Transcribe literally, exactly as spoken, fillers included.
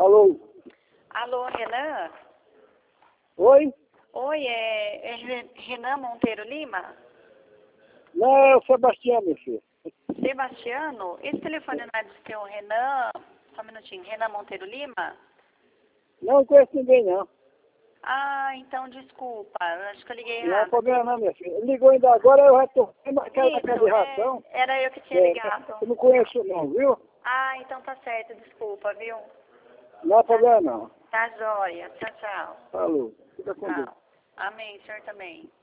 Alô? Alô, Renan? Oi? Oi, é, é Re- Renan Monteiro Lima? Não, é o Sebastião, meu filho. Sebastiano? Esse telefone não é do seu Renan? Só um minutinho. Renan Monteiro Lima? Não conheço ninguém, não. Ah, então desculpa. Acho que eu liguei Não há errado. problema não, minha filha. Ligou ainda agora, eu já estou naquela Isso, casa de ração. é, era eu que tinha É, ligado. eu não conheço não, viu? Ah, então tá certo. Desculpa, viu? Não há problema não. Tá jóia. Tchau, tchau. Falou. Fica com Deus. Tchau. Amém, senhor também.